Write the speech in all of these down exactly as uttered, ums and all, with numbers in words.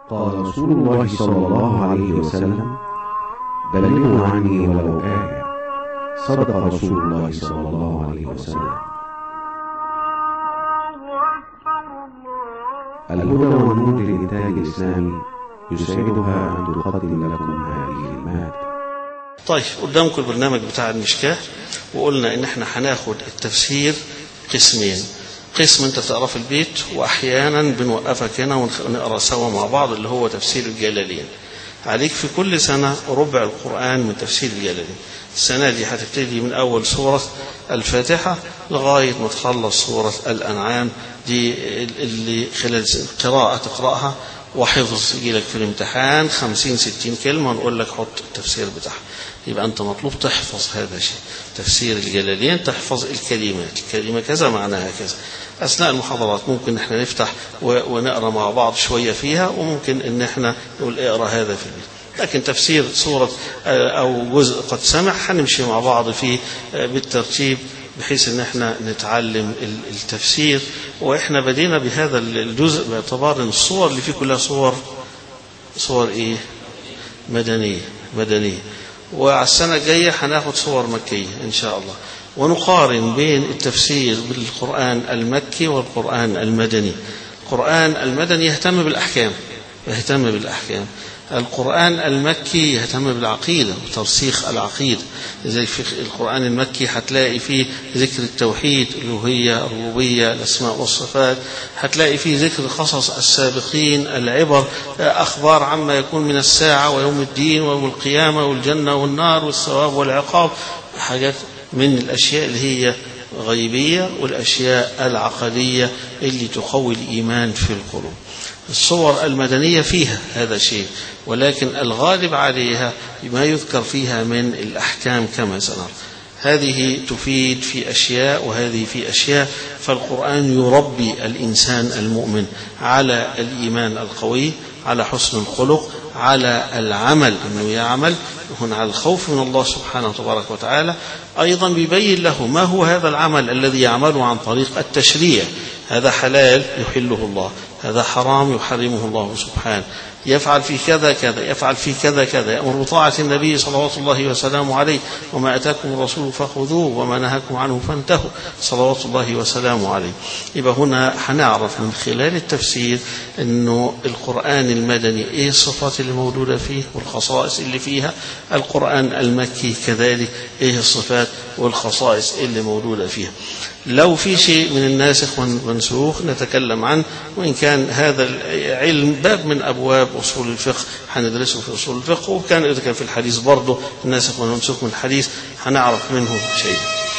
قال رسول الله صلى الله عليه وسلم: بلغوا عني ولو آية. صدق رسول الله صلى الله عليه وسلم. الهدى والنور للإنتاج الإسلامي يسعدها أن تقدم لكم هذه المادة. طيب، قدامكم البرنامج بتاع المشكاة، وقلنا إن احنا هناخد التفسير قسمين. قسم انت تقرأ في البيت، واحيانا بنوقفك هنا ونقرأ سوا مع بعض، اللي هو تفسير الجلالين. عليك في كل سنة ربع القرآن من تفسير الجلالين. السنة دي هتبتدي من أول سورة الفاتحة لغاية ما تخلص سورة الأنعام. دي اللي خلال قراءة تقرأها وحفظ يجي لك في الامتحان خمسين ستين كلمة ونقول لك حط التفسير بتاعها. يبقى أنت مطلوب تحفظ هذا الشيء، تفسير الجلالين، تحفظ الكلمات، الكلمة كذا معناها كذا. أثناء المحاضرات ممكن احنا نفتح ونقرأ مع بعض شوية فيها، وممكن ان احنا نقول اقرأ هذا في البيت. لكن تفسير سورة أو جزء قد سمع هنمشي مع بعض فيه بالترتيب، بحيث ان احنا نتعلم التفسير. واحنا بدينا بهذا الجزء باعتبار ان الصور اللي فيه كلها صور صور ايه مدنية مدنية وعلى السنة الجاية هناخد صور مكية ان شاء الله، ونقارن بين التفسير بالقرآن المكي والقرآن المدني. القرآن المدني يهتم بالأحكام يهتم بالأحكام القرآن المكي يهتم بالعقيدة وترسيخ العقيدة. لذلك في القرآن المكي هتلاقي فيه ذكر التوحيد، الألوهية، الربوبية، الأسماء والصفات. هتلاقي فيه ذكر قصص السابقين، العبر، أخبار عما يكون من الساعة ويوم الدين ويوم القيامة والجنة والنار والثواب والعقاب، حاجات من الأشياء اللي هي غيبية والأشياء العقدية اللي تقوي الإيمان في القلوب. الصور المدنية فيها هذا شيء، ولكن الغالب عليها ما يذكر فيها من الأحكام كما سنرى. هذه تفيد في أشياء وهذه في أشياء. فالقرآن يربي الإنسان المؤمن على الإيمان القوي، على حسن الخلق، على العمل، أنه يعمل هنا على الخوف من الله سبحانه وتبارك وتعالى. أيضا بيبين له ما هو هذا العمل الذي يعمله عن طريق التشريع. هذا حلال يحله الله، هذا حرام يحرمه الله سبحانه. يفعل في كذا كذا، يفعل في كذا كذا، يأمر بطاعة النبي صلوات الله وسلامه عليه: وما أتاكم الرسول فخذوه وما نهاكم عنه فانتهوا، صلوات الله وسلامه عليه. يبقى هنا هنعرف من خلال التفسير أنه القرآن المدني إيه الصفات اللي موجودة فيه والخصائص اللي فيها. القرآن المكي كذلك إيه الصفات والخصائص اللي موجودة فيها. لو في شيء من الناسخ والمنسوخ نتكلم عنه، وإن كان هذا العلم باب من أبواب أصول الفقه هندرسه في أصول الفقه، وكان إذا كان في الحديث برضه الناسخ والمنسوخ من الحديث هنعرف منه شيء.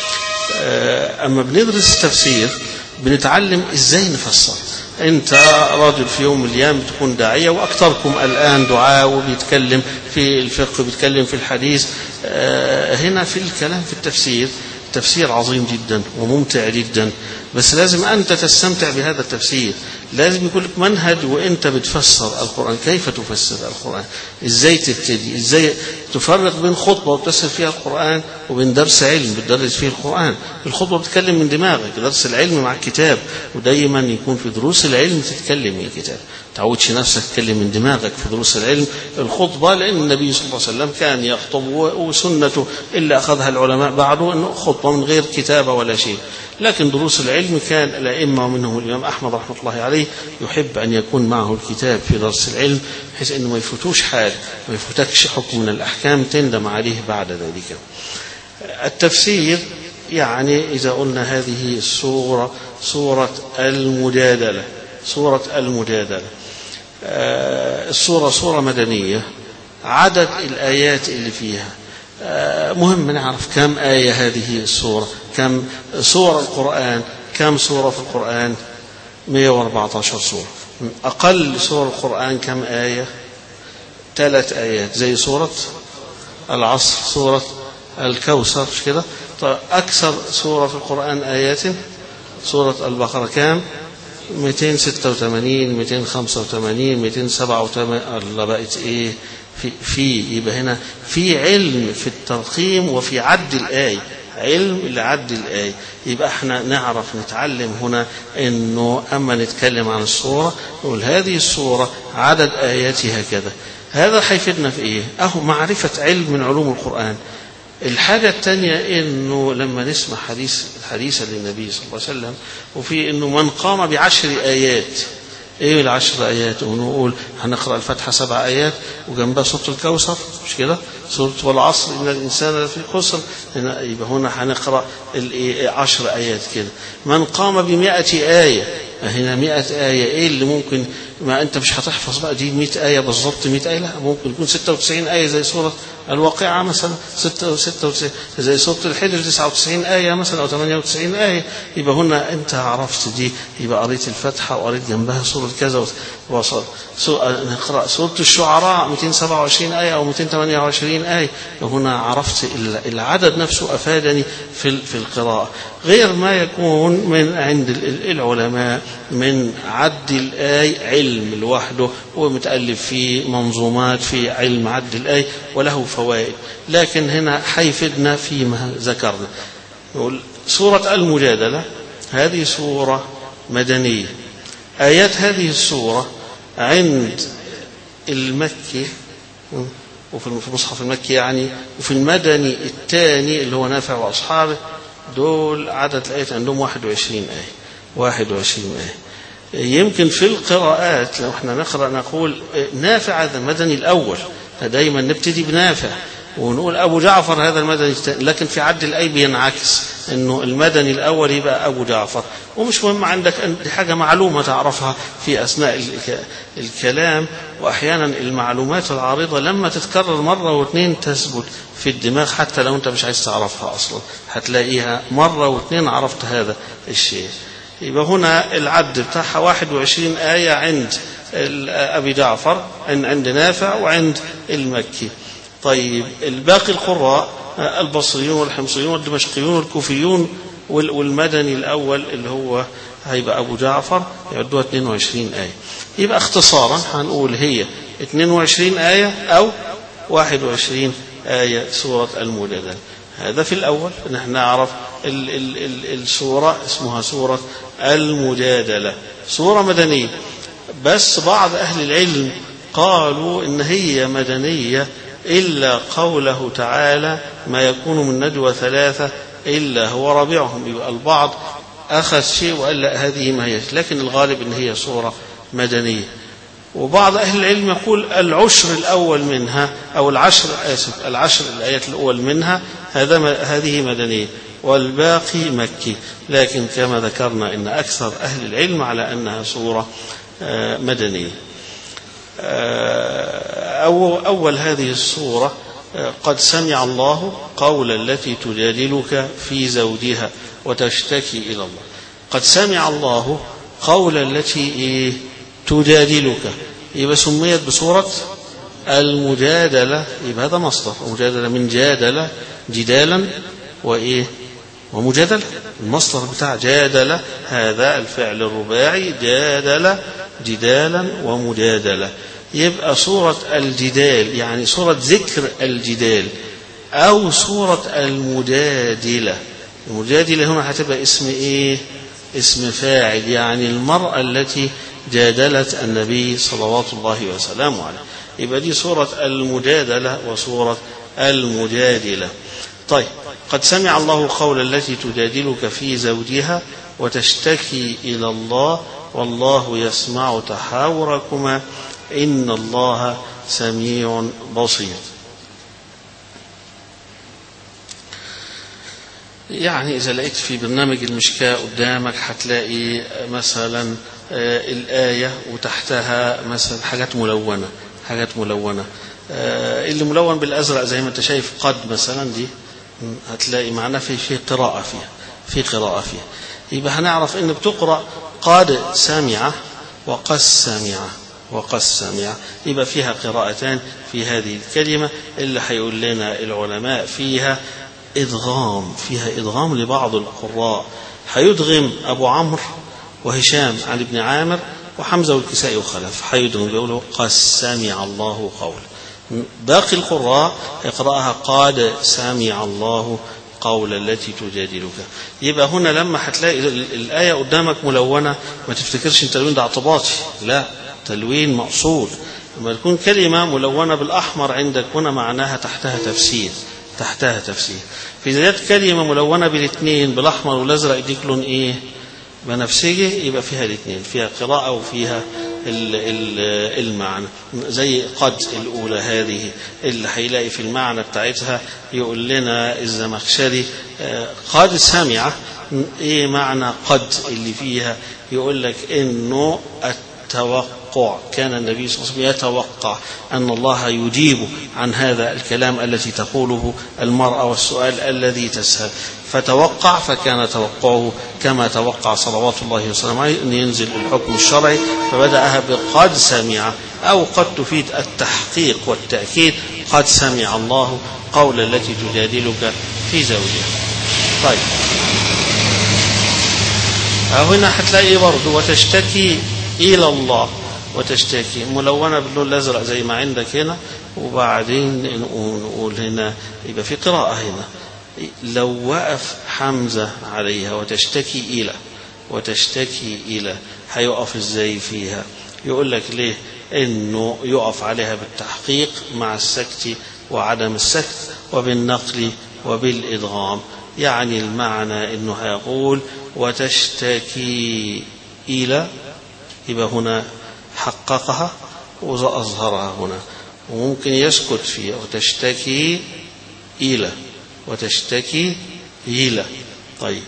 أما بندرس التفسير بنتعلم إزاي نفسر. أنت راجل في يوم من الأيام تكون داعية، وأكثركم الآن دعاء وبيتكلم في الفقه وبيتكلم في الحديث. هنا في الكلام في التفسير تفسير عظيم جدا وممتع جدا، بس لازم أنت تستمتع بهذا التفسير. لازم يكون لك منهج وأنت بتفسر القرآن. كيف تفسر القرآن؟ إزاي تبتدي؟ إزاي تفرق بين خطبة وتفسر فيها القرآن وبين درس علم بتدرس فيه القرآن؟ الخطبة بتتكلم من دماغك، درس العلم مع الكتاب، ودايما يكون في دروس العلم تتكلم من الكتاب. تعودش نفسك تتكلم من دماغك في دروس العلم. الخطبة لأن النبي صلى الله عليه وسلم كان يخطب، وسنته إلا أخذها العلماء بعده أنه خطبة من غير كتابة ولا شيء. لكن دروس العلم كان الأئمة ومنهم الإمام أحمد رحمة الله عليه يحب أن يكون معه الكتاب في درس العلم، بحيث أنه ما يفوتوش حاجة، ما يفوتكش حكم من الأحكام تندم عليه بعد ذلك. التفسير يعني إذا قلنا هذه السورة سورة المجادلة سورة المجادلة السورة سورة مدنية. عدد الآيات اللي فيها مهم نعرف كم آية هذه السورة، كم سورة القرآن، كم سورة في القرآن؟ مئة وأربعة عشر سورة. أقل سورة القرآن كم آية؟ ثلاث آيات، زي سورة العصر، سورة الكوثر، مش كده؟ طيب أكثر سورة في القرآن آيات سورة البقرة، كم؟ مئتين وستة وثمانين، مئتين وخمسة وثمانين، مئتين وسبعة وثمانين. الله بقت إيه في في يبقى هنا في علم في الترقيم وفي عد الآية. علم اللي عد الآية. يبقى احنا نعرف نتعلم هنا انه اما نتكلم عن السورة نقول هذه السورة عدد آياتها كذا. هذا هيفيدنا في ايه؟ اهو معرفة علم من علوم القرآن. الحاجة الثانية انه لما نسمع حديث حديثا للنبي صلى الله عليه وسلم وفي انه من قام بعشر آيات. ايه العشر آيات؟ ونقول هنقرأ الفاتحة سبع آيات وجنبها سورة الكوثر، مش كده؟ سورة والعصر إن الإنسان لفي خسر. يبقى هنا هنقرأ عشر آيات كده. من قام بمئة آية، هنا مئة آية. إيه اللي ممكن ما أنت مش هتحفظ بقى دي مئة آية بالضبط مئة آية، لا ممكن يكون ستة وتسعين آية زي سورة الواقعة مثلا، ستة وتسعين زي سورة الحجر تسعة وتسعين آية مثلا أو ثمانية وتسعين آية. يبقى هنا أنت عرفت دي، يبقى قريت الفاتحة وقريت جنبها سورة كذا وصل. نقرأ سورة الشعراء مئتين وسبعة وعشرين آية أو مئتين وثمانية وعشرين آية. هنا عرفت العدد نفسه أفادني في في القراءة، غير ما يكون من عند العلماء من عد الآية علم لوحده ومتألف في منظومات في علم عد الآية وله فوائد. لكن هنا حيفدنا فيما ذكرنا. نقول سورة المجادلة هذه سورة مدنية. آيات هذه السورة عند المكي وفي المصحف المكي يعني، وفي المدني الثاني اللي هو نافع وأصحابه، دول عدد الآيات عندهم واحد وعشرين آية. واحد وعشرين آية. يمكن في القراءات لو احنا نقرأ نقول نافع هذا المدني الأول، فدايما نبتدي بنافع ونقول أبو جعفر هذا المدني الثاني. لكن في عد الآية بينعكس إنه المدني الأول يبقى أبو جعفر. ومش مهم عندك دي حاجة معلومة تعرفها في أثناء الكلام. وأحيانا المعلومات العارضة لما تتكرر مرة واثنين تثبت في الدماغ، حتى لو أنت مش عايز تعرفها أصلا هتلاقيها مرة واثنين عرفت هذا الشيء. يبقى هنا العد بتاعها واحد وعشرين آية عند أبي جعفر، عند نافع وعند المكي. طيب الباقي القراء البصريون والحمصيون والدمشقيون والكوفيون والمدني الأول اللي هو هيبقى أبو جعفر يعدوها اثنين وعشرين آية. يبقى اختصارا هنقول هي اثنين وعشرين آية أو واحد وعشرين آية سورة المجادلة. هذا في الأول نحن نعرف ال ال ال السورة اسمها سورة المجادلة، سورة مدنية. بس بعض أهل العلم قالوا إن هي مدنية إلا قوله تعالى ما يكون من نجوى ثلاثة إلا هو رابعهم. يبقى البعض أخذ شيء وقال لا هذه ما هي، لكن الغالب إن هي سورة مدنية. وبعض أهل العلم يقول العشر الأول منها أو العشر آسف العشر الآيات الأول منها هذا هذه مدنية والباقي مكي. لكن كما ذكرنا إن أكثر أهل العلم على أنها سورة مدنية. أو أول هذه السورة قد سمع الله قول التي تجادلك في زوجها وتشتكي إلى الله. قد سمع الله قول التي تجادلك، يبقى سميت بسورة المجادلة. يبقى هذا مصدر، مجادلة من جادلة جدالا وإيه ومجادلة. المصدر بتاع جادلة هذا الفعل الرباعي، جادلة جدالا ومجادلة. يبقى سورة الجدال يعني سورة ذكر الجدال أو سورة المجادلة. المجادلة هنا هتبقى اسم إيه؟ اسم فاعل، يعني المرأة التي جادلت النبي صلوات الله وسلامه عليه. يبقى دي سورة المجادلة وسورة المجادلة. طيب قد سمع الله قول التي تجادلك في زوجها وتشتكي إلى الله والله يسمع تحاوركما إن الله سميع بصير. يعني إذا لقيت في برنامج المشكاة قدامك هتلاقي مثلا الآية وتحتها مثلا حاجات ملونة، حاجات ملونة. اللي ملون بالأزرق زي ما أنت شايف قد مثلا دي هتلاقي معناه في في قراءة فيها في قراءة فيها. يبقى هنعرف إن بتقرأ قد سمع وقد سمع وقد سمع. يبقى فيها قراءتان في هذه الكلمة اللي هيقول لنا العلماء فيها إدغام، فيها إدغام لبعض القراء. هيدغم أبو عمرو وهشام عن ابن عامر وحمزة والكسائي وخلف، هيدغم بيقولوا قد سمع الله قول. باقي القراء يقرأها قد سمع الله قول التي تجادلك. يبقى هنا لما هتلاقي الآية قدامك ملونة ما تفتكرش التلوين ده اعتباطي، لا، تلوين مقصود. لما تكون كلمة ملونة بالأحمر عندك هنا معناها تحتها تفسير، تحتها تفسير. في ذات كلمة ملونة بالاثنين بالأحمر والأزرق يديك لون إيه؟ بنفسجي، يبقى فيها الاثنين، فيها قراءة وفيها المعنى. زي قد الأولى هذه اللي هيلاقي في المعنى بتاعتها يقول لنا الزمخشري قد سمع. إيه معنى قد اللي فيها؟ يقول لك إنه التوقع، كان النبي صلى الله عليه وسلم يتوقع أن الله يجيب عن هذا الكلام التي تقوله المرأة والسؤال الذي تسأل، فتوقع، فكان توقعه كما توقع صلوات الله وسلامه عليه أن ينزل الحكم الشرعي، فبدأها بقد سمع، أو قد تفيد التحقيق والتأكيد، قد سمع الله قول التي تجادلك في زوجها. طيب هنا هتلاقي برضه وتشتكي إلى الله، وتشتكي ملونة باللون الأزرق زي ما عندك هنا، وبعدين نقول هنا يبقى في قراءة هنا لو وقف حمزة عليها وتشتكي إلى، وتشتكي إلى هيقف إزاي فيها؟ يقول لك ليه؟ إنه يقف عليها بالتحقيق مع السكت وعدم السكت وبالنقل وبالإدغام. يعني المعنى إنه هيقول وتشتكي إلى، يبقى هنا حققها وأظهرها هنا، وممكن يسكت فيها وتشتكي إلى، وتشتكي إلى. طيب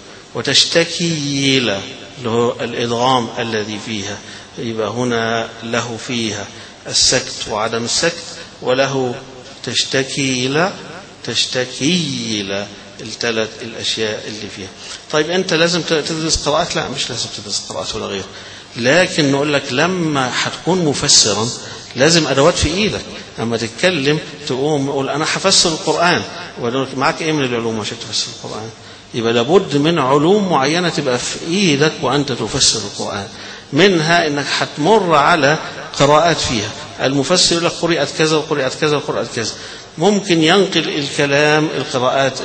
وتشتكي إلى له الإدغام الذي فيها، يبقى هنا له فيها السكت وعدم السكت، وله تشتكي إلى، تشتكي إلى، الثلاث الأشياء اللي فيها. طيب أنت لازم تدرس قراءات؟ لا، مش لازم تدرس قراءات ولا غيره، لكن نقول لك لما هتكون مفسرا لازم أدوات في إيدك. لما تتكلم تقوم تقول أنا هفسر القرآن، معك إيه من العلوم عشان تفسر القرآن؟ يبقى لابد من علوم معينة تبقى في إيدك وأنت تفسر القرآن. منها إنك هتمر على قراءات فيها، المفسر يقول لك قرئت كذا وقرئت كذا وقرئت كذا، ممكن ينقل الكلام القراءات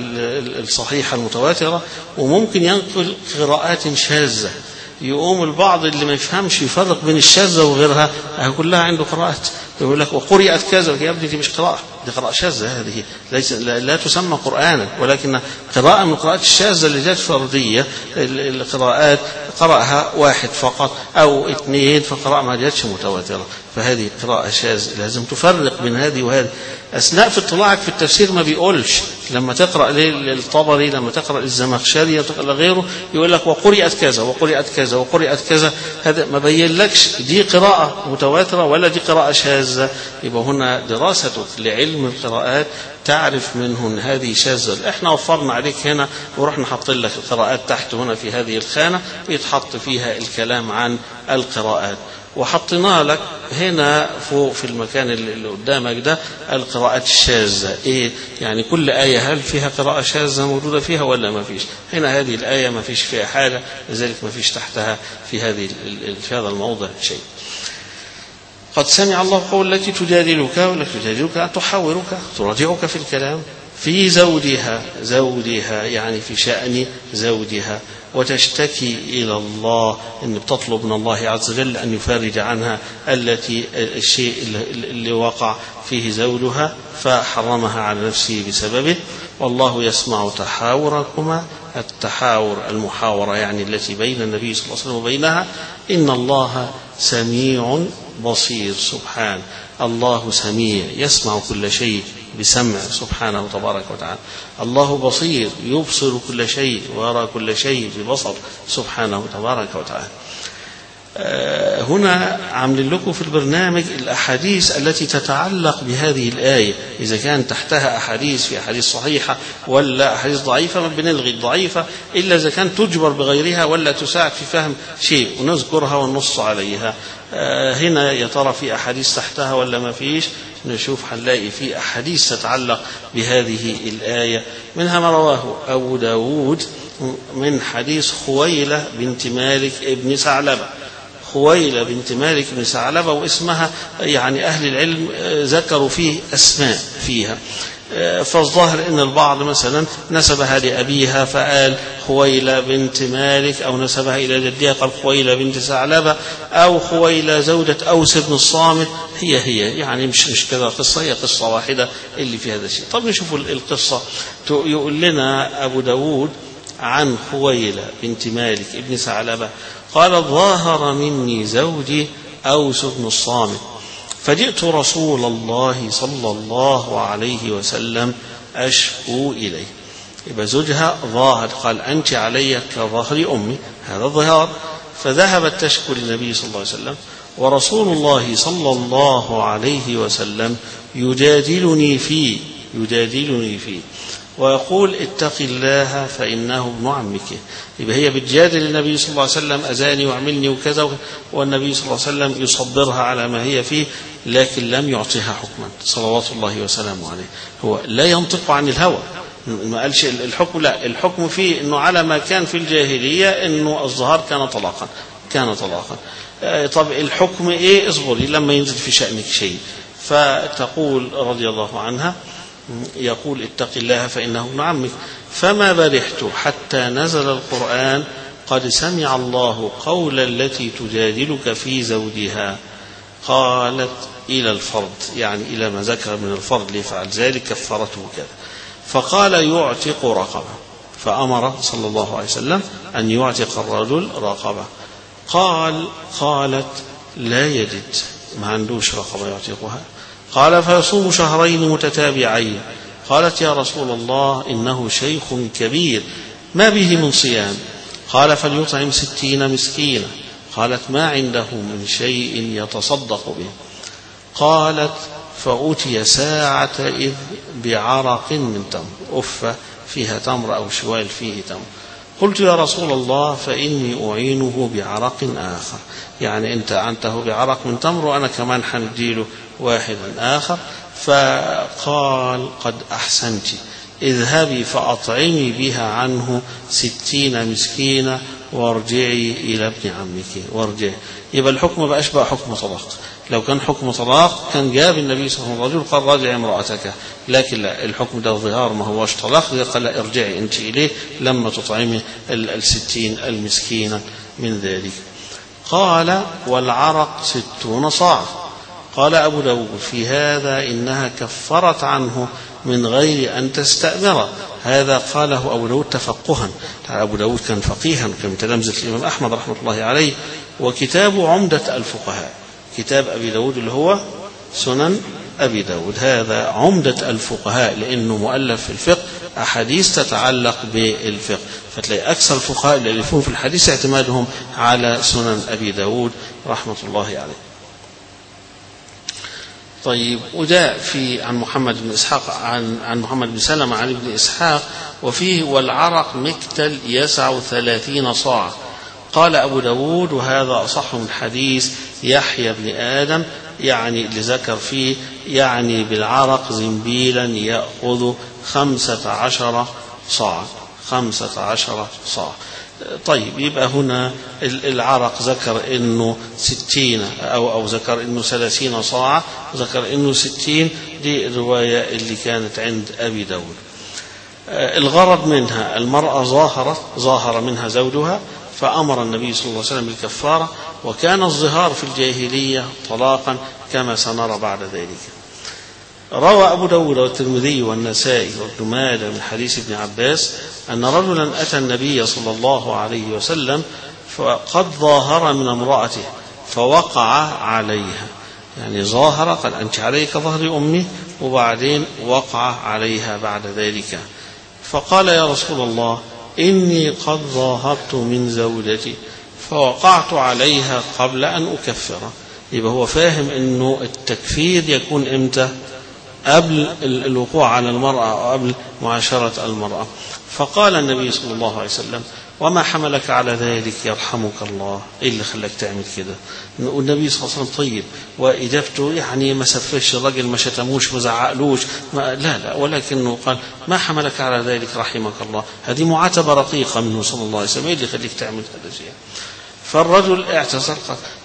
الصحيحة المتواترة، وممكن ينقل قراءات شاذة. يقوم البعض اللي ما يفهمش يفرق بين الشاذة وغيرها كلها عنده قراءات، يقول لك وقرئت كذا، يا ابني دي مش قراءة، دي قراءة شاذة، هذه ليس لا, لا تسمى قرآنا، ولكن قراءة من القراءات الشاذة اللي جاءت فردية. القراءات قرأها واحد فقط أو اثنين، فقراءة ما جاءتش متواترة، فهذه قراءة شاذة. لازم تفرق بين هذه وهذه. أثناء في اطلاعك في التفسير ما بيقولش، لما تقرأ للطبري، لما تقرأ للزمخشري، تقرأ لغيره، يقول لك وقرئت كذا وقرئت كذا وقرئت كذا، هذا ما بين لكش دي قراءة متواترة ولا دي قراءة شاذة. يبقى هنا دراستك لعلم القراءات تعرف منهن هذه شاذة. احنا وفرنا عليك هنا ورحنا حاطين لك القراءات تحت هنا في هذه الخانة يتحط فيها الكلام عن القراءات، وحطينا لك هنا فوق في المكان اللي قدامك ده القراءات الشاذة. ايه يعني كل آية هل فيها قراءة شاذة موجودة فيها ولا ما فيش؟ هنا هذه الآية ما فيش فيها حاجة، لذلك ما فيش تحتها في هذه في هذا الموضع شيء. قد سمع الله قول التي تجادلك، والتي تجادلك أن تحاورك تراجعك في الكلام في زوجها، زوجها يعني في شأن زوجها، وتشتكي إلى الله، إن بتطلب من الله عز وجل أن يفرج عنها التي الشيء اللي وقع فيه زوجها فحرمها على نفسه بسببه. والله يسمع تحاوركما، التحاور المحاورة يعني التي بين النبي صلى الله عليه وسلم وبينها. إن الله سميع بصير، سبحان الله سميع يسمع كل شيء بسمع سبحانه تبارك وتعالى. الله بصير يبصر كل شيء ويرى كل شيء ببصر سبحانه تبارك وتعالى. آه هنا عاملين لكم في البرنامج الأحاديث التي تتعلق بهذه الآية، إذا كان تحتها أحاديث في أحاديث صحيحة ولا أحاديث ضعيفة، ما بنلغي الضعيفة إلا إذا كان تجبر بغيرها ولا تساعد في فهم شيء ونذكرها ونص عليها. آه هنا يا ترى في أحاديث تحتها ولا ما فيش؟ نشوف هنلاقي في أحاديث تتعلق بهذه الآية، منها ما رواه أبو داود من حديث خويلة بنت مالك ابن ثعلبة. خويلة بنت مالك بن ثعلبة، واسمها يعني أهل العلم ذكروا فيه أسماء فيها. فالظاهر ان البعض مثلا نسبها لأبيها فقال خويلة بنت مالك، او نسبها الى جدها قال خويلة بنت ثعلبة، او خويلة زوجة اوس بن الصامت، هي هي يعني مش مش كذا قصة، هي قصة واحدة اللي في هذا الشيء. طب نشوف القصة. يقول لنا ابو داود عن خويلة بنت مالك ابن ثعلبة قال ظاهر مني زوجي اوس بن الصامت فجئت رسول الله صلى الله عليه وسلم أشكو إليه. يبقى زوجها ظاهر، قال أنت علي كظهر أمي، هذا الظهار. فذهبت تشكو للنبي صلى الله عليه وسلم، ورسول الله صلى الله عليه وسلم يجادلني فيه يجادلني فيه ويقول اتق الله فإنه ابن عمك. يبقى هي بتجادل النبي صلى الله عليه وسلم أذاني وعملني وكذا، والنبي صلى الله عليه وسلم يصبرها على ما هي فيه، لكن لم يعطيها حكما صلوات الله وسلامه عليه. هو لا ينطق عن الهوى، ما قالش الحكم، لا، الحكم فيه انه على ما كان في الجاهلية، انه الظهار كان طلاقا كان طلاقا طب الحكم ايه؟ اصبري لما ينزل في شأنك شيء. فتقول رضي الله عنها، يقول اتق الله فإنه ابن عمك. فما برحت حتى نزل القرآن قد سمع الله قول التي تجادلك في زوجها قالت إلى الفرض، يعني إلى ما ذكر من الفرض ليفعل ذلك كفرته كذا. فقال يعتق رقبة، فأمر صلى الله عليه وسلم أن يعتق الرجل رقبة. قال قالت لا يجد، ما عندوش رقبة يعتقها. قال فيصوم شهرين متتابعين. قالت يا رسول الله إنه شيخ كبير ما به من صيام. قال فليطعم ستين مسكينا. قالت ما عنده من شيء يتصدق به. قالت فأتي ساعة إذ بعرق من تمر، أفة فيها تمر أو شوال فيه تمر. قلت يا رسول الله فإني أعينه بعرق آخر، يعني أنت أعنته بعرق من تمر وأنا كمان حنديله واحدا آخر. فقال قد أحسنت، اذهبي فأطعمي بها عنه ستين مسكينة وارجعي إلى ابن عمك وارجعي. يبقى الحكم بقى أشبه حكم طلاق. لو كان حكم طلاق كان جاب النبي صلى الله عليه وسلم الرجل قال راجع امرأتك، لكن لا، الحكم ده ظهار ما هوش طلاق، قال لا ارجعي أنت إليه لما تطعمي الستين المسكينة من ذلك. قال والعرق ستون صاع. قال أبو داود في هذا إنها كفرت عنه من غير أن تستأمره. هذا قاله أبو داود تفقها، أبو داود كان فقيها كان تلامذة الإمام أحمد رحمة الله عليه، وكتابه عمدة الفقهاء، كتاب أبي داود اللي هو سنن أبي داود، هذا عمدة الفقهاء لأنه مؤلف في الفقه، أحاديث تتعلق بالفقه، فتلاقي أكثر الفقهاء اللي يلفون في الحديث اعتمادهم على سنن أبي داود رحمة الله عليه. طيب، وجاء في عن محمد بن إسحاق عن عن محمد بن سلمة عن ابن إسحاق وفيه والعرق مكتل يسع ثلاثين صاع. قال أبو داود وهذا أصح من حديث يحيى بن آدم، يعني اللي ذكر فيه يعني بالعرق زنبيلا يأخذ خمسة عشر صاع خمسة عشر صاع. طيب، يبقى هنا العرق ذكر انه ستين او او ذكر انه ثلاثين صاع، ذكر انه ستين، دي الرواية اللي كانت عند ابي داود. الغرض منها المرأة ظاهرت ظاهر منها زوجها فأمر النبي صلى الله عليه وسلم بالكفارة، وكان الظهار في الجاهلية طلاقا كما سنرى بعد ذلك. روى أبو داود والترمذي والنسائي وابن ماجه من حديث ابن عباس أن رجلا أتى النبي صلى الله عليه وسلم فقد ظاهر من امرأته فوقع عليها، يعني ظاهر قال أنت عليك ظهر أمي، وبعدين وقع عليها بعد ذلك. فقال يا رسول الله إني قد ظاهرت من زوجتي فوقعت عليها قبل أن أكفره. يبقى هو فاهم أنه التكفير يكون إمتى؟ قبل الوقوع على المرأة أو قبل معاشرة المرأة. فقال النبي صلى الله عليه وسلم وما حملك على ذلك يرحمك الله، إيه اللي خلاك تعمل كده؟ والنبي صلى الله عليه وسلم طيب، وإجابته يعني ما سفش الرجل، ما شتموش ما زعقلوش، ما لا لا ولكنه قال ما حملك على ذلك رحمك الله. هذه معاتبة رقيقة منه صلى الله عليه وسلم، إيه اللي خليك تعمل هذا الشيء؟ فالرجل اعتذر قال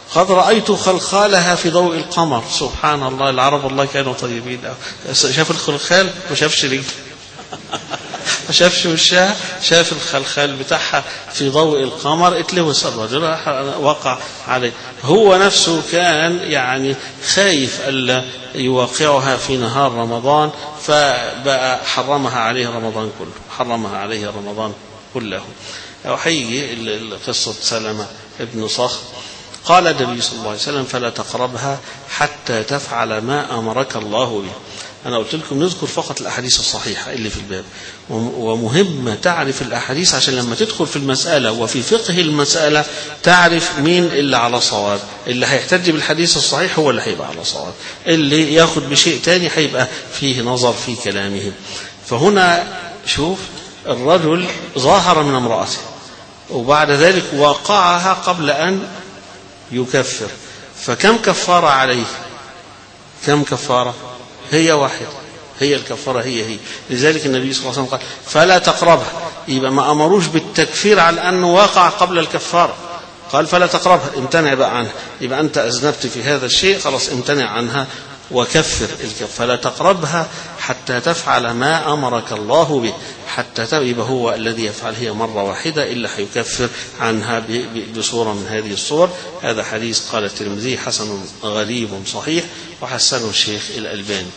قد رأيت خلخالها في ضوء القمر. سبحان الله، العرب والله كانوا طيبين. شاف الخلخال ما شافش رجل ما شافش وشها، شاف الخلخال بتاعها في ضوء القمر، اتلوث الرجل وقع عليه. هو نفسه كان يعني خايف ألا يواقعها في نهار رمضان، فبقى حرمها عليه رمضان كله، حرمها عليه رمضان كله. وحيجي قصة سلمة ابن صخر، قال النبي صلى الله عليه وسلم: فلا تقربها حتى تفعل ما أمرك الله به. أنا قلت لكم نذكر فقط الأحاديث الصحيحة اللي في الباب، ومهم تعرف الأحاديث عشان لما تدخل في المسألة وفي فقه المسألة تعرف مين اللي على صواب. اللي هيحتج بالحديث الصحيح هو اللي هيبقى على صواب، اللي ياخد بشيء تاني هيبقى فيه نظر في كلامه. فهنا شوف، الرجل ظاهر من امرأته وبعد ذلك وقعها قبل أن يكفر، فكم كفارة عليه؟ كم كفارة؟ هي واحدة، هي الكفارة هي هي. لذلك النبي صلى الله عليه وسلم قال: فلا تقربها. يبقى ما أمروش بالتكفير على أنه واقع قبل الكفارة، قال: فلا تقربها، امتنع بقى عنها. يبقى أنت أذنبت في هذا الشيء، خلاص امتنع عنها وكفر الكفر. فلا تقربها حتى تفعل ما أمرك الله به، حتى يبقى هو الذي يفعل هي مرة واحدة إلا حيكفر عنها بصورة من هذه الصور. هذا حديث قال الترمذي حسن غريب صحيح، وحسنه الشيخ الألباني.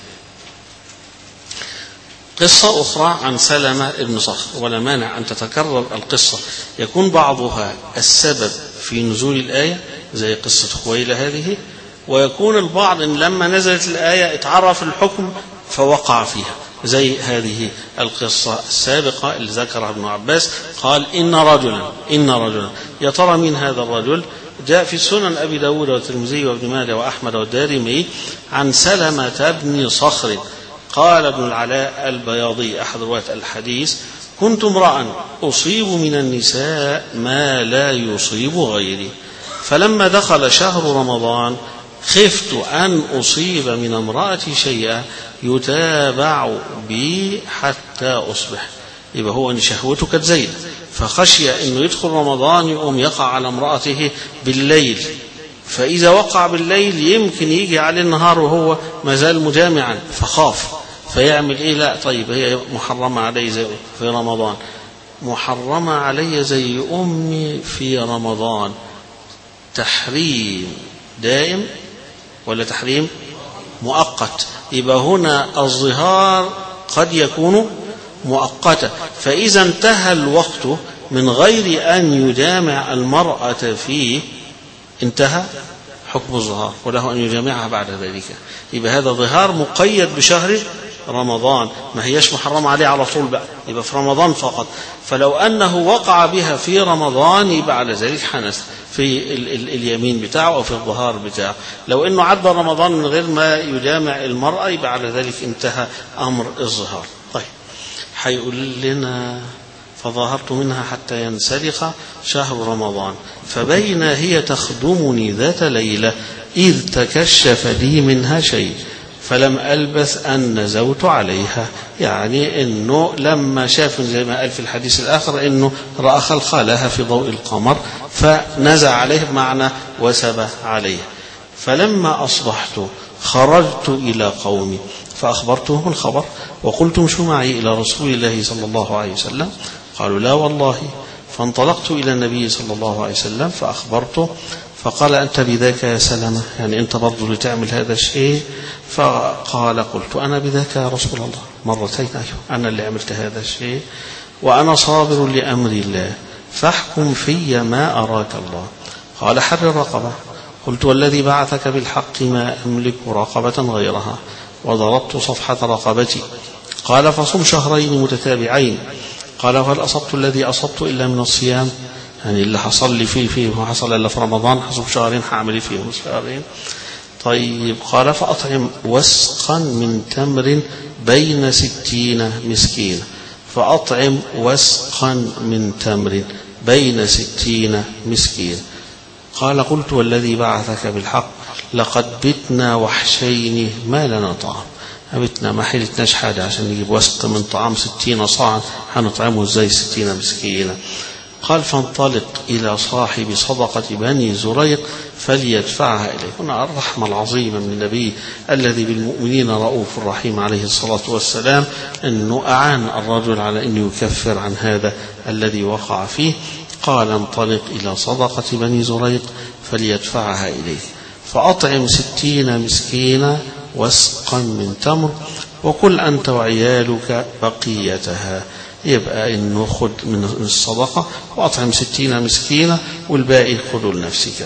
قصة أخرى عن سلمة ابن صخر، ولا مانع أن تتكرر القصة، يكون بعضها السبب في نزول الآية زي قصة خويلة هذه، ويكون البعض إن لما نزلت الآية اتعرف الحكم فوقع فيها، زي هذه القصة السابقة اللي ذكرها ابن عباس، قال: إن رجلا إن رجلا يا ترى مين هذا الرجل؟ جاء في سنن أبي داود والترمذي وابن ماجه وأحمد والدارمي عن سلمة بن صخر. قال ابن العلاء البياضي أحد رواة الحديث: كنت امرأ أصيب من النساء ما لا يصيب غيري، فلما دخل شهر رمضان خفت أن أصيب من امرأتي شيئا يتابع بي حتى أصبح. يبقى هو أن شهوته كانت زايدة، فخشي أنه يدخل رمضان يقوم يقع على امرأته بالليل، فإذا وقع بالليل يمكن يجي عليه النهار وهو مازال مجامعا، فخاف فيعمل إيه؟ لا طيب هي محرمة علي زي في رمضان، محرمة علي زي أمي في رمضان. تحريم دائم ولا تحريم مؤقت؟ يبقى هنا الظهار قد يكون مؤقتا، فإذا انتهى الوقت من غير أن يجامع المرأة فيه انتهى حكم الظهار، وله أن يجامعها بعد ذلك. يبقى هذا ظهار مقيد بشهر رمضان، ما هيش محرمة عليه على طول بقى، يبقى في رمضان فقط. فلو أنه وقع بها في رمضان يبقى على ذلك حنث في ال ال اليمين بتاعه أو في الظهار بتاعه. لو أنه عدى رمضان من غير ما يجامع المرأة يبقى على ذلك انتهى أمر الظهار. طيب هيقول لنا: فظاهرت منها حتى ينسلخ شهر رمضان، فبين هي تخدمني ذات ليلة إذ تكشف لي منها شيء فلم ألبث أن نزوت عليها. يعني أنه لما شاف زي ما قال في الحديث الآخر أنه رأى خلخالها في ضوء القمر فنزع عليه بمعنى وسب عليه. فلما أصبحت خرجت إلى قومي فأخبرتهم الخبر وقلت: امشوا معي إلى رسول الله صلى الله عليه وسلم. قالوا: لا والله. فانطلقت إلى النبي صلى الله عليه وسلم فأخبرته، فقال: أنت بذاك يا سلمة؟ يعني أنت برضو لتعمل هذا الشيء؟ فقال: قلت: أنا بذاك يا رسول الله مرتين، أيوه أنا اللي عملت هذا الشيء، وأنا صابر لأمر الله، فاحكم في ما أراك الله. قال: حرر رقبة. قلت: والذي بعثك بالحق ما أملك رقبة غيرها، وضربت صفحة رقبتي. قال: فصم شهرين متتابعين. قال: وهل أصبت الذي أصبت إلا من الصيام؟ يعني اللي حصل لي فيه فيه ما حصل إلا في رمضان، حصل شهرين هعمل فيه شهرين. طيب. قال: فأطعم وسقا من تمر بين ستين مسكين. فأطعم وسقا من تمر بين ستين مسكين. قال: قلت: والذي بعثك بالحق لقد بتنا وحشين ما لنا طعام. بتنا ما حيلتناش حاجة عشان نجيب وسق من طعام ستين صاعا، هنطعمه ازاي ستين مسكينة؟ قال فانطلق إلى صاحب صدقة بني زريق فليدفعها إليه. هنا الرحمة العظيمة من النبي الذي بالمؤمنين رؤوف رحيم عليه الصلاة والسلام، أنه أعان الرجل على أن يكفر عن هذا الذي وقع فيه. قال انطلق إلى صدقة بني زريق فليدفعها إليه فأطعم ستين مسكينا واسقا من تمر وكل أنت وعيالك بقيتها. يبقى إنه خد من الصدقة وأطعم ستين مسكينا والباقي خذوا لنفسك.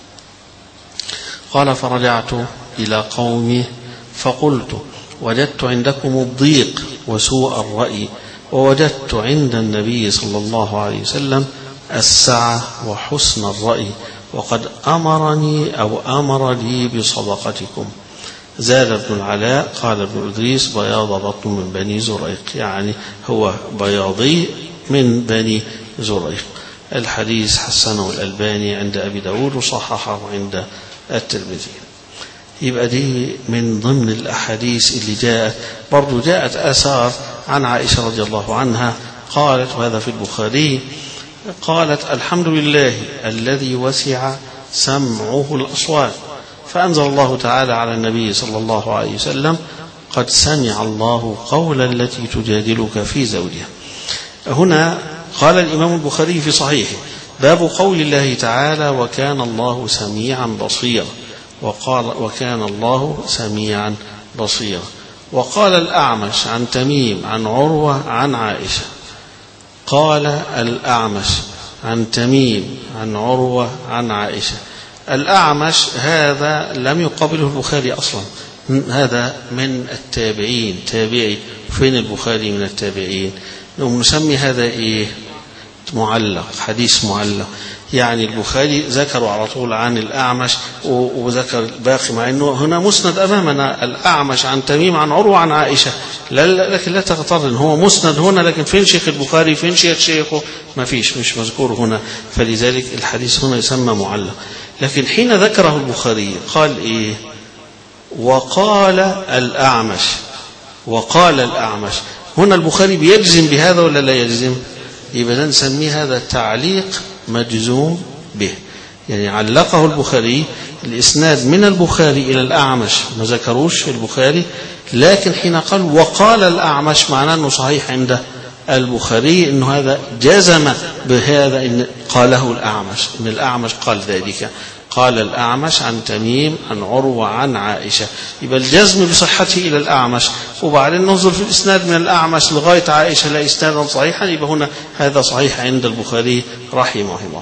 قال فرجعت إلى قومي فقلت وجدت عندكم الضيق وسوء الرأي ووجدت عند النبي صلى الله عليه وسلم السعة وحسن الرأي وقد أمرني أو أمر لي بصدقتكم. زاد ابن العلاء قال ابن إدريس بياض بطن من بني زريق، يعني هو بياضي من بني زريق. الحديث حسنه الألباني عند أبي داود وصححه عند الترمذي. يبقى دي من ضمن الأحاديث اللي جاءت. برضو جاءت آثار عن عائشة رضي الله عنها قالت، وهذا في البخاري، قالت الحمد لله الذي وسع سمعه الأصوات، فأنزل الله تعالى على النبي صلى الله عليه وسلم قد سمع الله قول التي تجادلك في زوجها. هنا قال الإمام البخاري في صحيحه باب قول الله تعالى وكان الله سميعا بصيرا، وقال وكان الله سميعا بصيرا. وقال الأعمش عن تميم عن عروة عن عائشة. قال الأعمش عن تميم عن عروة عن عائشة. الأعمش هذا لم يقابله البخاري أصلا، هذا من التابعين، تابعي. فين البخاري من التابعين؟ نسمي هذا إيه؟ معلق، حديث معلق. يعني البخاري ذكروا على طول عن الأعمش وذكر الباقي، مع أنه هنا مسند أمامنا الأعمش عن تميم عن عروة عن عائشة، لا لكن لا تغتر هو مسند هنا، لكن فين شيخ البخاري؟ فين شيخ شيخه؟ ما فيش، مش مذكور هنا، فلذلك الحديث هنا يسمى معلق. لكن حين ذكره البخاري قال إيه؟ وقال الأعمش، وقال الأعمش. هنا البخاري بيجزم بهذا ولا لا يجزم؟ يبقى نسميه هذا تعليق مجزوم به، يعني علقه البخاري، الإسناد من البخاري إلى الأعمش ما ذكروش البخاري، لكن حين قال وقال الأعمش معناه أنه صحيح عند البخاري أنه هذا جزم بهذا إن قاله الأعمش، إن الأعمش قال ذلك. قال الأعمش عن تميم عن عروة عن عائشة، يبقى الجزم بصحته إلى الأعمش، وبعدين ننظر في الإسناد من الأعمش لغاية عائشة لا إسنادا صحيحا، يبقى هنا هذا صحيح عند البخاري رحمه الله.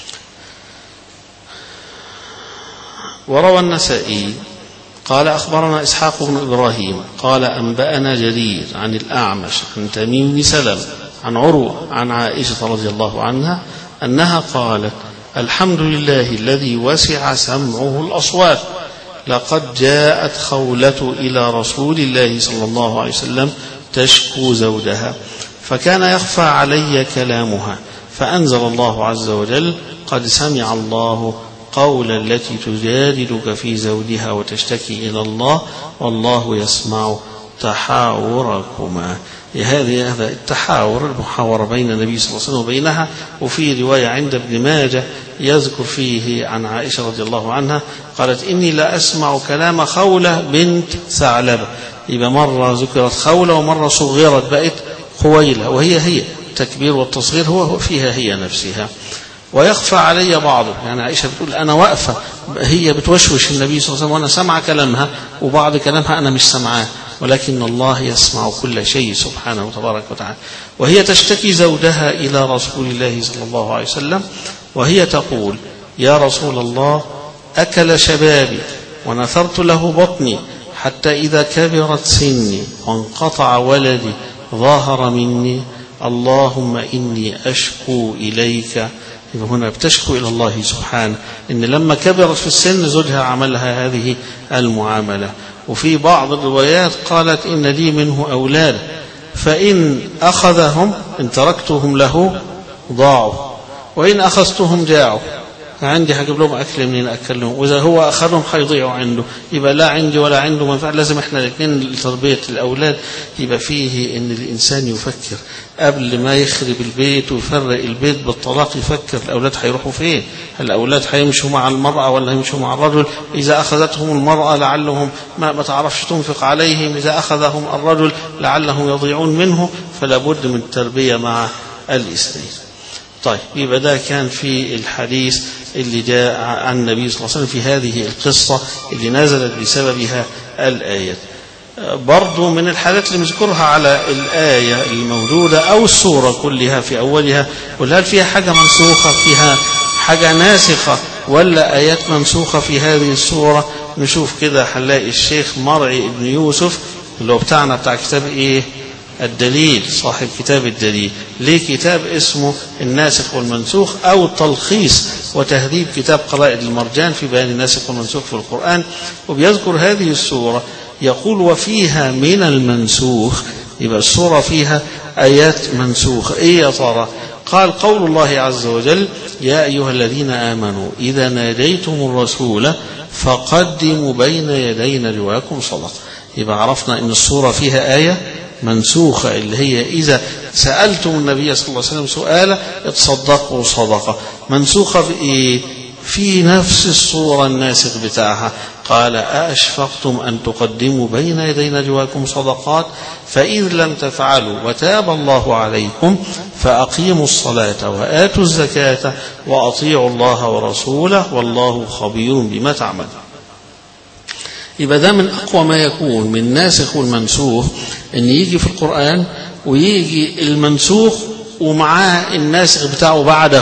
وروى النسائي قال أخبرنا إسحاق بن إبراهيم قال أنبأنا جرير عن الأعمش عن تميم بن سلم عن عروة عن عائشة رضي الله عنها أنها قالت الحمد لله الذي وسع سمعه الأصوات، لقد جاءت خولة إلى رسول الله صلى الله عليه وسلم تشكو زوجها فكان يخفى علي كلامها، فأنزل الله عز وجل قد سمع الله قول التي تجادلك في زوجها وتشتكي إلى الله والله يسمع تحاوركما. هذه هذا التحاور المحاورة بين النبي صلى الله عليه وسلم وبينها. وفي رواية عند ابن ماجه يذكر فيه عن عائشة رضي الله عنها قالت إني لا أسمع كلام خولة بنت ثعلبة. يبقى مرة ذكرت خولة ومرة صغيرت بقت خويلة، وهي هي التكبير والتصغير هو فيها هي نفسها. ويخفى علي بعضه، يعني عائشة بتقول أنا واقفة هي بتوشوش النبي صلى الله عليه وسلم وأنا سمع كلامها، وبعض كلامها أنا مش سمعاه، ولكن الله يسمع كل شيء سبحانه وتبارك وتعالى. وهي تشتكي زوجها إلى رسول الله صلى الله عليه وسلم وهي تقول يا رسول الله أكل شبابي ونثرت له بطني حتى إذا كبرت سني وانقطع ولدي ظاهر مني، اللهم إني أشكو إليك. هنا بتشكو إلى الله سبحانه إن لما كبرت في السن زوجها عملها هذه المعاملة. وفي بعض الروايات قالت إن لي منه أولاد فإن أخذهم إن تركتهم له ضاعوا وإن أخذتهم جاعوا، عندي هجيب لهم أكل منين أكلهم، وإذا هو أخذهم هيضيعوا عنده، يبقى لا عندي ولا عنده منفعة. لازم إحنا الاثنين لتربية الأولاد يبقى فيه إن الإنسان يفكر قبل ما يخرب البيت ويفرق البيت بالطلاق، يفكر الأولاد هيروحوا فين، الأولاد هيمشوا مع المرأة ولا هيمشوا مع الرجل، إذا أخذتهم المرأة لعلهم ما, ما تعرفش تنفق عليهم، إذا أخذهم الرجل لعلهم يضيعون منه، فلا بد من التربية مع الاثنين. طيب يبقى ده كان في الحديث اللي جاء عن النبي صلى الله عليه وسلم في هذه القصة اللي نزلت بسببها الآية. برضو من الحالات اللي نذكرها على الآية الموجودة أو السورة كلها في أولها، وهل فيها حاجة منسوخة، فيها حاجة ناسخة ولا آيات منسوخة في هذه السورة؟ نشوف كده. هنلاقي الشيخ مرعي ابن يوسف اللي هو بتاعنا بتاع كتاب إيه الدليل، صاحب كتاب الدليل، ليه كتاب اسمه الناسخ والمنسوخ أو التلخيص وتهذيب كتاب قواعد المرجان في بيان الناسخ والمنسوخ في القرآن، وبيذكر هذه السورة يقول وفيها من المنسوخ، يبقى السورة فيها آيات منسوخة. إيه يا ترى؟ قال قول الله عز وجل يا أيها الذين آمنوا إذا ناديتم الرسول فقدموا بين يدي نجواكم صدقة. يبقى عرفنا أن السورة فيها آية منسوخة اللي هي إذا سألتم النبي صلى الله عليه وسلم سؤالا اتصدقوا صدقة. منسوخة في إيه؟ في نفس الصورة الناسخ بتاعها. قال أأشفقتم أن تقدموا بين يدي نجواكم صدقات فإذ لم تفعلوا وتاب الله عليكم فأقيموا الصلاة وآتوا الزكاة وأطيعوا الله ورسوله والله خبير بما تعمل. يبقى ده من أقوى ما يكون من ناسخ والمنسوخ، أن يجي في القرآن ويجي المنسوخ ومعاه الناسخ بتاعه بعده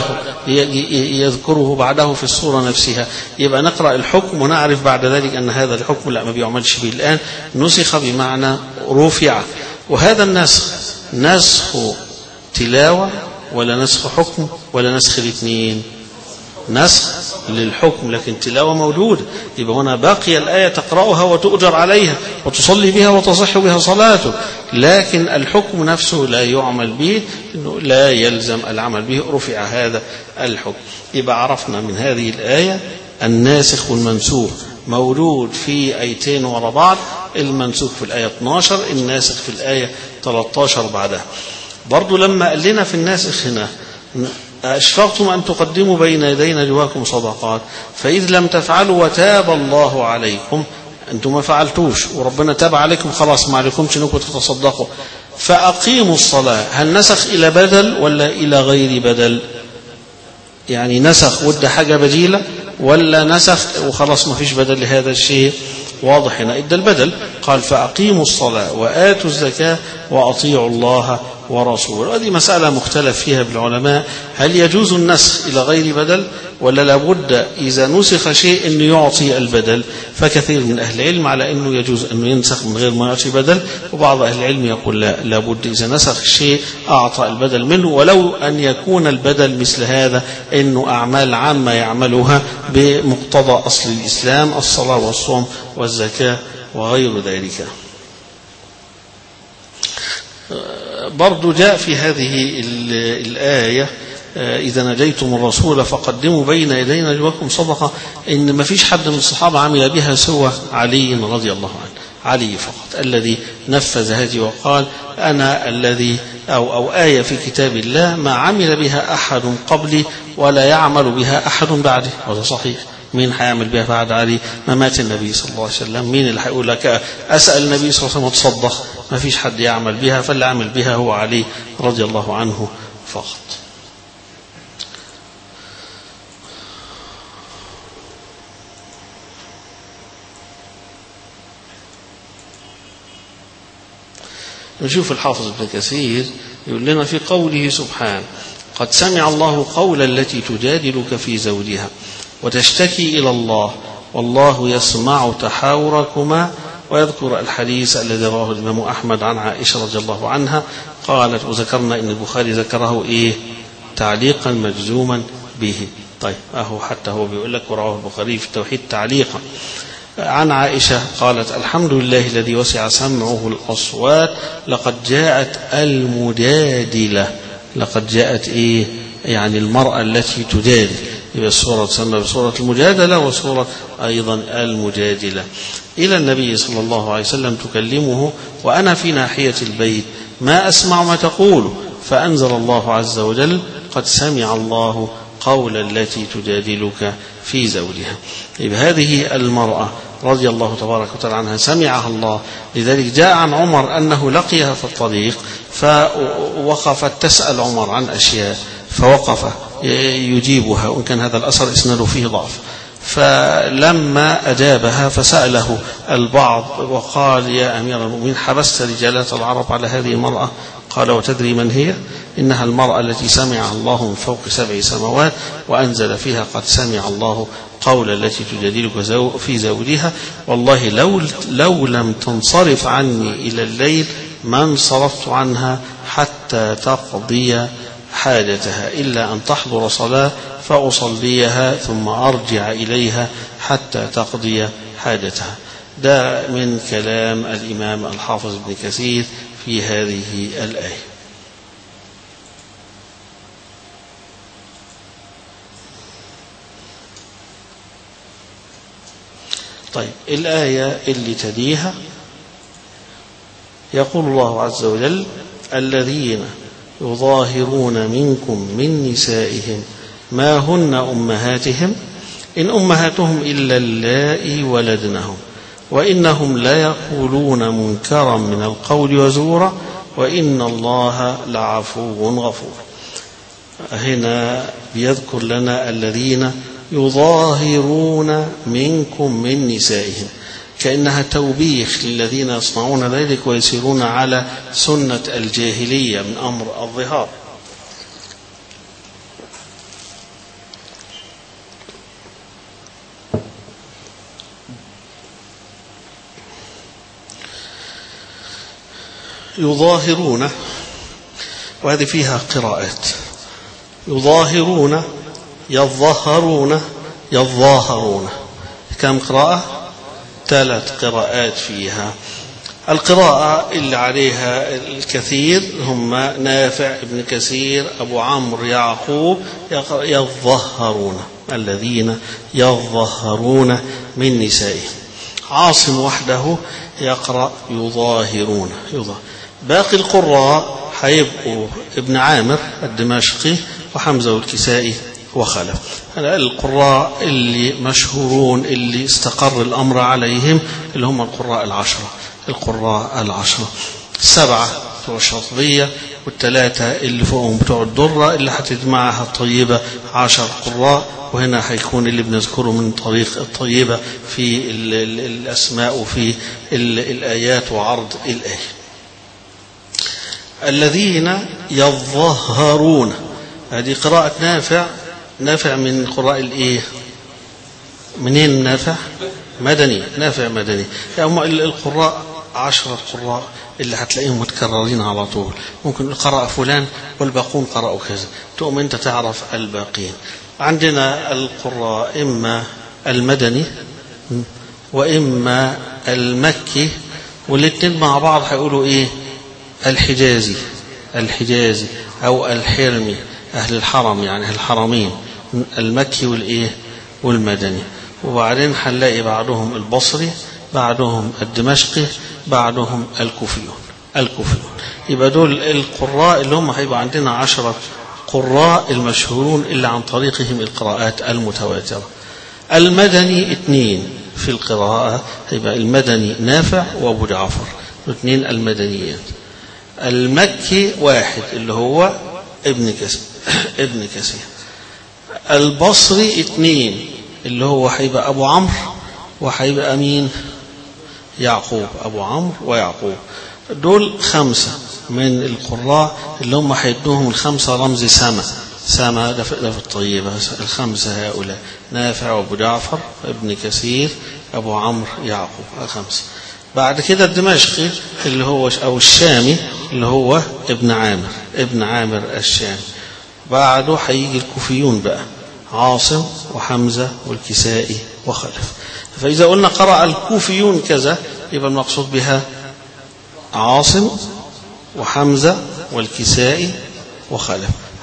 يذكره بعده في السورة نفسها. يبقى نقرأ الحكم ونعرف بعد ذلك أن هذا الحكم لا ما بيعملش به الآن، نسخ بمعنى رفع. وهذا النسخ نسخ تلاوة ولا نسخ حكم ولا نسخ الاثنين؟ نسخ للحكم لكن تلاوة موجودة. يبقى هنا باقي الآية تقرأها وتؤجر عليها وتصلي بها وتصح بها صلاته، لكن الحكم نفسه لا يعمل به، إنه لا يلزم العمل به، رفع هذا الحكم. يبقى عرفنا من هذه الآية الناسخ والمنسوخ موجود في آيتين وراء بعض، المنسوخ في الآية اثناشر، الناسخ في الآية ثلاثة عشر بعدها. برضو لما قال لنا في الناسخ هنا أشفقتم أن تقدموا بين يدي نجواكم صدقات فإذ لم تفعلوا وتاب الله عليكم، أنتم ما فعلتوش وربنا تاب عليكم خلاص ما عليكمش أنكم تتصدقوا، فأقيموا الصلاة. هل نسخ إلى بدل ولا إلى غير بدل؟ يعني نسخ ودى حاجة بديلة ولا نسخ وخلاص ما فيش بدل لهذا الشيء؟ واضح هنا إدى البدل. قال فأقيموا الصلاة وآتوا الزكاة وأطيعوا الله ورسوله. هذه مسألة مختلف فيها بالعلماء، هل يجوز النسخ إلى غير بدل ولا لابد إذا نسخ شيء أنه يعطي البدل؟ فكثير من أهل العلم على أنه يجوز أنه ينسخ من غير ما يعطي بدل، وبعض أهل العلم يقول لا، لابد إذا نسخ شيء أعطى البدل منه، ولو أن يكون البدل مثل هذا أنه أعمال عامة يعملها بمقتضى أصل الإسلام، الصلاة والصوم والزكاة وغير ذلك. برضو جاء في هذه الآية إذا نجيتم الرسول فقدموا بين يدي نجواكم صدقة، إن ما فيش حد من الصحابة عمل بها سوى علي رضي الله عنه، علي فقط الذي نفذ هذه وقال أنا الذي أو, أو آية في كتاب الله ما عمل بها أحد قبلي ولا يعمل بها أحد بعدي. وهذا صحيح. مين هيعمل بها بعد علي؟ ما مات النبي صلى الله عليه وسلم، مين اللي هيقول لك أسأل النبي صلى الله عليه وسلم وتصدق؟ ما فيش حد يعمل بها، فاللي عمل بها هو علي رضي الله عنه فقط. نشوف الحافظ ابن كثير يقول لنا في قوله سبحانه قد سمع الله قول التي تجادلك في زوجها وتشتكي إلى الله والله يسمع تحاوركما، ويذكر الحديث الذي رواه الإمام أحمد عن عائشة رضي الله عنها قالت، وذكرنا أن البخاري ذكره إيه تعليقا مجزوما به. طيب أهو حتى هو بيقول لك ورواه البخاري في التوحيد تعليقا عن عائشة قالت الحمد لله الذي وسع سمعه الأصوات لقد جاءت المجادلة. لقد جاءت إيه يعني المرأة التي تجادل، يبقى السورة تسمى بسورة المجادلة وسورة أيضا المجادلة. إلى النبي صلى الله عليه وسلم تكلمه وأنا في ناحية البيت ما أسمع ما تقول، فأنزل الله عز وجل قد سمع الله قول التي تجادلك في زوجها. يبقى هذه المرأة رضي الله تبارك وتعالى عنها سمعها الله، لذلك جاء عن عمر أنه لقيها في الطريق فوقفت تسأل عمر عن أشياء فوقف يجيبها، وإن كان هذا الأثر إسناده فيه ضعف. فلما أجابها فسأله البعض وقال يا أمير المؤمنين حبست رجالات العرب على هذه المرأة؟ قال وتدري من هي؟ إنها المرأة التي سمعها الله من فوق سبع سماوات وأنزل فيها قد سمع الله قول التي تجادلك في زوجها، والله لو, لو لم تنصرف عني إلى الليل ما انصرفت عنها حتى تقضي حاجتها إلا أن تحضر صلاة فأصليها ثم أرجع إليها حتى تقضي حاجتها. ده من كلام الإمام الحافظ ابن كثير في هذه الآية. طيب الآية اللي تليها يقول الله عز وجل الذين يظاهرون منكم من نسائهم ما هن أمهاتهم إن أمهاتهم إلا اللائي ولدنهم وإنهم ليقولون منكرا من القول وزورا وإن الله لعفو غفور. هنا بيذكر لنا الذين يظاهرون منكم من نسائهم، كأنها توبيخ للذين يصنعون ذلك ويسيرون على سنة الجاهلية من أمر الظهار. يظاهرون، وهذه فيها قراءات، يظاهرون يظهرون يظاهرون، كم قراءة؟ ثلاث قراءات فيها. القراءة اللي عليها الكثير هم نافع ابن كثير أبو عمرو يعقوب يظهرون، الذين يظهرون من نسائهم. عاصم وحده يقرأ يظاهرون يظاهر. باقي القراء حيبقوا ابن عامر الدمشقي وحمزة والكسائي وخلف. القراء اللي مشهورون اللي استقر الأمر عليهم اللي هم القراء العشرة، القراء العشرة السبعة بتوع الشاطبية والثلاثة اللي فوقهم بتوع الدرة اللي هتجمعها الطيبة عشر قراء. وهنا هيكون اللي بنذكره من طريق الطيبة في الأسماء وفي الآيات وعرض الآية. الذين يظهرون، هذه قراءة نافع. نافع من قراء الايه؟ منين نافع؟ مدني. نافع مدني. يعني القراء عشرة قراء اللي هتلاقيهم متكررين على طول. ممكن قرأ فلان والباقون قرأوا كذا، تقوم انت تعرف الباقين. عندنا القراء إما المدني وإما المكي، والاثنين مع بعض هيقولوا إيه؟ الحجازي الحجازي أو الحرمي، أهل الحرم يعني أهل الحرمين، المكي والإيه والمدني. وبعدين هنلاقي بعضهم البصري، بعضهم الدمشقي، بعضهم الكوفيون الكوفيون يبقى دول القراء اللي هم هيبقى عندنا عشرة قراء المشهورون اللي عن طريقهم القراءات المتواترة. المدني اثنين في القراءة، يبقى المدني نافع وابو جعفر، اثنين المدنيين. المكي واحد اللي هو ابن كثير ابن كثير. البصري اثنين اللي هو هيبقى ابو عمرو وهيبقى مين؟ يعقوب، ابو عمرو ويعقوب. دول خمسة من القراء اللي هم هيدوهم الخمسة رمز سما سما ده في الطيبة. الخمسة هؤلاء نافع وابو جعفر ابن كثير ابو عمرو يعقوب، الخمسة. بعد كده الدمشقي اللي هو أو الشامي اللي هو ابن عامر ابن عامر الشامي. بعده هيجي الكوفيون بقى، عاصم وحمزة والكسائي وخلف. فإذا قلنا قرأ الكوفيون كذا يبقى المقصود بها عاصم وحمزة والكسائي وخلف.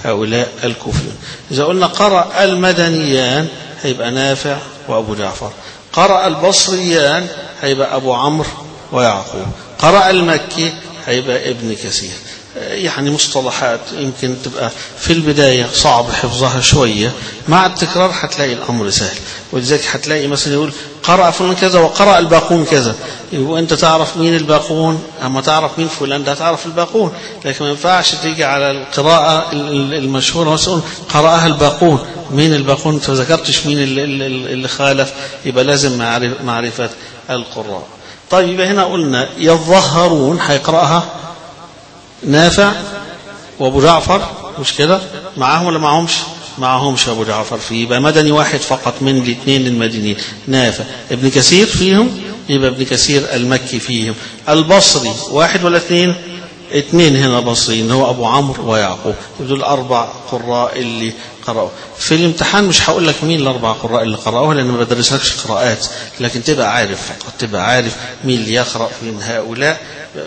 هؤلاء الكوفيون. إذا قلنا قرأ المدنيان هيبقى نافع وأبو جعفر، قرأ البصريان هيبقى أبو عمرو ويعقوب، قرأ المكي هيبقى ابن كثير. يعني مصطلحات يمكن تبقى في البداية صعب حفظها شوية، مع التكرار هتلاقي الأمر سهل. ولذلك هتلاقي مثلا يقول قرأ فلان كذا وقرأ الباقون كذا، وأنت تعرف مين الباقون، أما تعرف مين فلان ده تعرف الباقون، لكن ما ينفعش تيجي على القراءة المشهورة مثلا قرأها الباقون، مين الباقون فذكرتش مين اللي, اللي خالف، يبقى لازم معرفة القراء. طيب يبقى هنا قلنا يظهرون هيقرأها نافع وابو جعفر، مش كده؟ معاهم ولا معهمش؟ معهمش ابو جعفر فيه، يبقى مدني واحد فقط من الاثنين المدنيين، نافع. ابن كثير فيهم، يبقى ابن كثير المكي فيهم. البصري واحد ولا اثنين؟ اثنين هنا بصريين، هو ابو عمرو ويعقوب. دول اربع قراء اللي قرأوا. في الامتحان مش هقول لك مين الاربع قراء اللي قرأوها لان ما بدرسلكش قراءات، لكن تبقى عارف فقط، تبقى عارف مين اللي يقرأ من هؤلاء.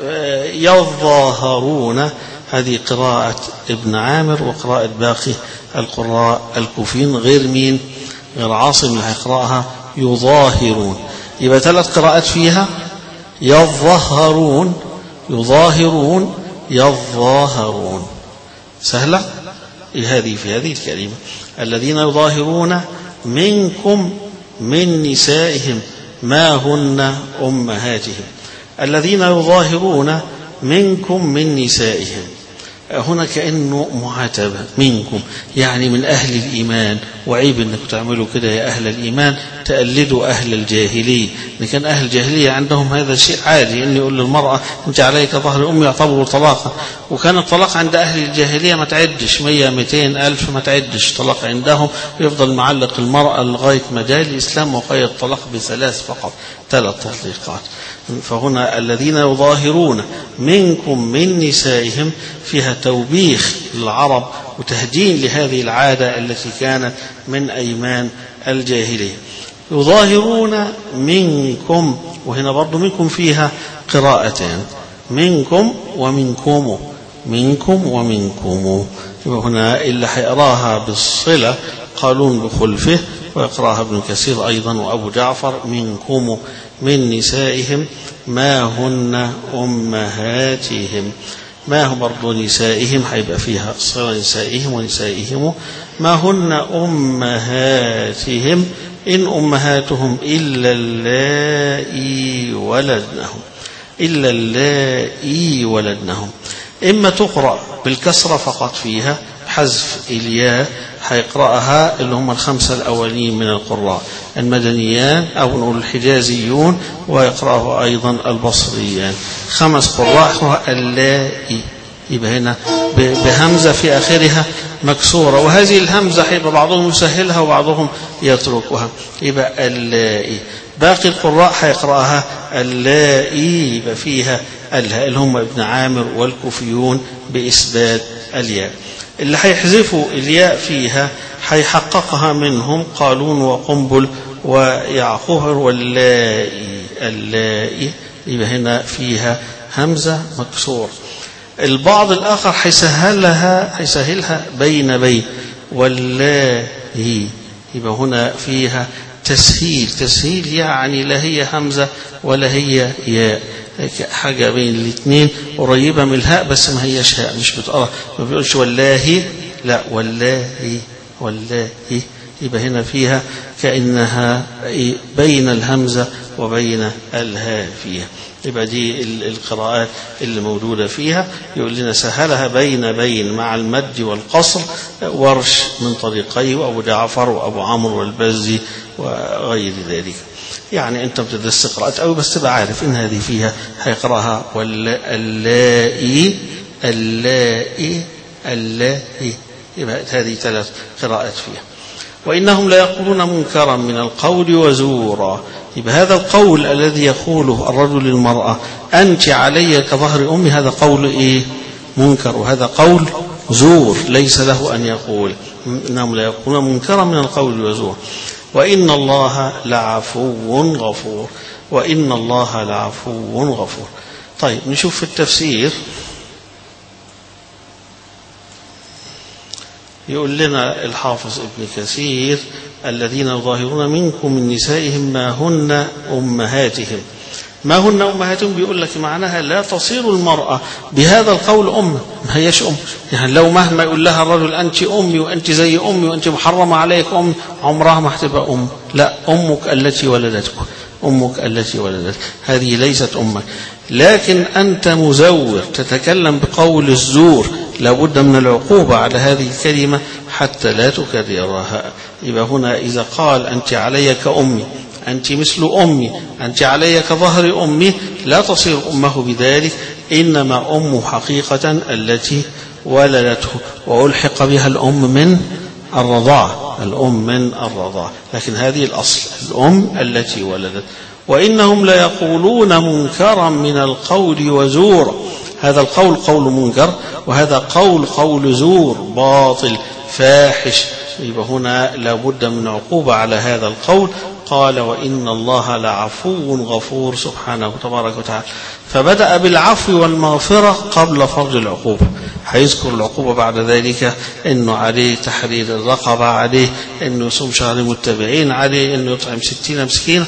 يظاهرون هذه قراءة ابن عامر وقراءة باقي القراء الكوفيين، غير مين؟ غير عاصم اللي هيقرأها يظاهرون. يبقى ثلاث قراءات فيها، يظهرون، يظاهرون، يظاهرون. سهلة هذه في هذه الكلمة. الذين يظاهرون منكم من نسائهم ما هن أمهاتهم. الذين يظاهرون منكم من نسائهم، هنا كأنه معاتبة منكم، يعني من أهل الإيمان. وعيب أنك تعملوا كده يا أهل الإيمان، تقلدوا أهل الجاهلية. إن كان أهل الجاهلية عندهم هذا الشيء عادي، أن يقول للمرأة أنت عليك ظهر أمي يعتبر طلاقا. وكان الطلاق عند أهل الجاهلية ما تعدش مية مئتين ألف، ما تعدش طلاق عندهم، يفضل معلق المرأة لغاية ما جاء الإسلام وقيد الطلاق بثلاث فقط، ثلاث تطليقات. فهنا الذين يظاهرون منكم من نسائهم فيها توبيخ للعرب وتهجين لهذه العادة التي كانت من أيمان الجاهلية. يظاهرون منكم، وهنا برضو منكم فيها قراءتان، منكم ومنكم، منكم ومنكم. هنا اللي حيقراها بالصلة قالون بخلفه، ويقراها ابن كثير أيضا وأبو جعفر منكم من نسائهم ما هن أمهاتهم. ما هم برضو نسائهم هيبقى فيها صلة نسائهم ونسائهم. ما هن أمهاتهم إن أمهاتهم إلا اللائي ولدنهم، إلا اللائي ولدنهم. إما تقرأ بالكسرة فقط فيها حذف الياء، هيقرأها اللي هم الخمسة الأولين من القراء المدنيان أو نقول الحجازيون، ويقرأه أيضا البصريان. خمس قراء اللائي، يبقى هنا بهمزة في آخرها مكسورة، وهذه الهمزة هيبقى بعضهم يسهلها وبعضهم يتركها، يبقى اللائي. باقي القراء هيقرأها اللائي، يبقى فيها الهاء اللي هم ابن عامر والكوفيون بإثبات الياء. اللي هيحذفوا الياء فيها هيحققها منهم قالون وقنبل ويعقوب واللائي، اللائي، يبقى هنا فيها همزة مكسور. البعض الآخر هيسهلها هيسهلها بين بين واللائي، يبقى هنا فيها تسهيل. تسهيل يعني لا هي همزة ولا هي ياء، حاجة بين الاثنين قريبة من الهاء بس ما هيش هاء، مش بتقرأ، ما بيقولش والله، لا والله والله، يبقى هنا فيها كأنها بين الهمزة وبين الهاء فيها. يبقى دي القراءات اللي موجودة فيها. يقول لنا سهلها بين بين مع المد والقصر، ورش من طريقيه وأبو جعفر وأبو عمرو والبزي وغير ذلك. يعني أنت بتدرس قراءات أو بس تبقى عارف إن هذه فيها هيقرأها واللائي، اللائي، اللائي، يبقى هذه ثلاث قراءات فيها. وإنهم لا يقولون منكرا من القول وزورا. يبقى هذا القول الذي يقوله الرجل للمرأة أنت علي كظهر أمي، هذا قول إيه؟ منكر، وهذا قول زور ليس له أن يقول. إنهم لا يقولون منكرا من القول وزورا. وإن الله لعفو غفور، وإن الله لعفو غفور. طيب نشوف في التفسير. يقول لنا الحافظ ابن كثير الذين يظاهرون منكم من نسائهم ما هن أمهاتهم. ما هن أمهاتهم بيقول لك معناها لا تصير المرأة بهذا القول أم، ما هيش أم. يعني لو مهما يقول لها الرجل أنت أمي وأنت زي أمي وأنت محرمة عليك أم، عمرها ما هتبقى أم. لا، أمك التي ولدتك، أمك التي ولدتك هذه ليست أمك. لكن أنت مزور تتكلم بقول الزور، لابد من العقوبة على هذه الكلمة حتى لا تكررها. يبقى هنا إذا قال أنت علي كأمي، أنت مثل أمي، أنت علي كظهر أمي، لا تصير أمه بذلك، إنما أمه حقيقة التي ولدته، وألحق بها الأم من الرضاعة، الأم من الرضاعة، لكن هذه الأصل الأم التي ولدت. وإنهم ليقولون منكرا من القول وزورا، هذا القول قول منكر، وهذا قول قول زور باطل فاحش. يبقى هنا لابد من عقوبة على هذا القول. قال وإن الله لعفو غفور سبحانه تبارك وتعالى، فبدأ بالعفو والمغفرة قبل فرض العقوبة. هيذكر العقوبة بعد ذلك، إنه عليه تحرير الرقبة، عليه إنه يصوم شهر متبعين، عليه إنه يطعم ستين مسكين،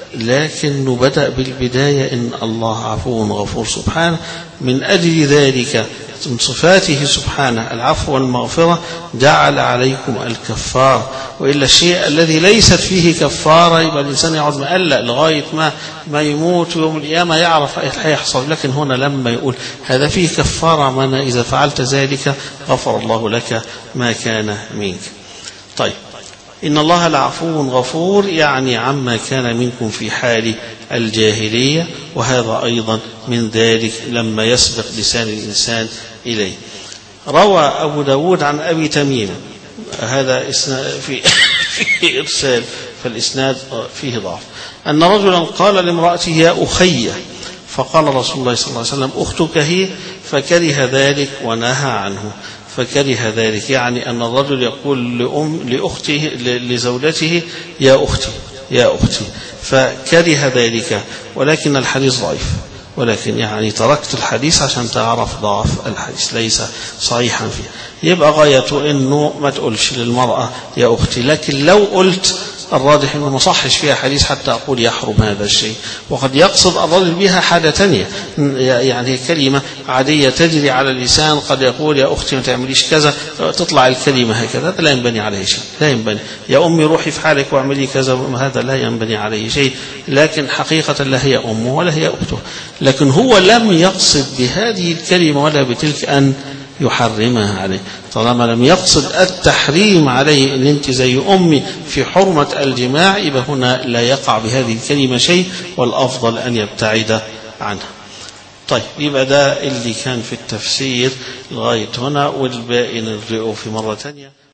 لكنه بدأ بالبداية إن الله عفو غفور سبحانه. من أجل ذلك من صفاته سبحانه العفو والمغفرة جعل عليكم الكفار، وإلا الشيء الذي ليست فيه كفارة يبقى الإنسان يقعد مقلق لغاية ما ما يموت يوم القيامة يعرف ايش هيحصل. لكن هنا لما يقول هذا فيه كفارة، من إذا فعلت ذلك غفر الله لك ما كان منك. طيب، إن الله لعفو غفور يعني عما كان منكم في حال الجاهلية، وهذا أيضا من ذلك لما يسبق لسان الإنسان إليه. روى أبو داود عن أبي تميم، هذا في في إرسال، فالإسناد فيه ضعف، أن رجلا قال لامرأته يا أخية، فقال رسول الله صلى الله عليه وسلم أختك هي، فكره ذلك ونهى عنه. فكره ذلك يعني أن الرجل يقول لأم لأخته لزوجته يا أختي يا أختي، فكره ذلك. ولكن الحديث ضعيف، ولكن يعني تركت الحديث عشان تعرف ضعف الحديث، ليس صحيحا فيه. يبقى غايته إنه ما تقولش للمرأة يا أختي، لكن لو قلت الراجح إنه ما صحش فيها حديث حتى أقول يحرم هذا الشيء. وقد يقصد الرجل بها حاجة تانية، يعني كلمة عادية تجري على اللسان، قد يقول يا أختي ما تعمليش كذا، تطلع الكلمة هكذا، لا ينبني عليه شيء، لا ينبني يا أمي روحي في حالك واعملي كذا، هذا لا ينبني عليه شيء. لكن حقيقة لا هي أمه ولا هي أخته، لكن هو لم يقصد بهذه الكلمة ولا بتلك أن يحرمها عليه. طالما لم يقصد التحريم عليه ان انت زي امي في حرمة الجماع، يبقى هنا لا يقع بهذه الكلمة شيء، والافضل ان يبتعد عنها. طيب، يبقى ده اللي كان في التفسير لغاية هنا، والباقي نرجعه في مرة ثانية.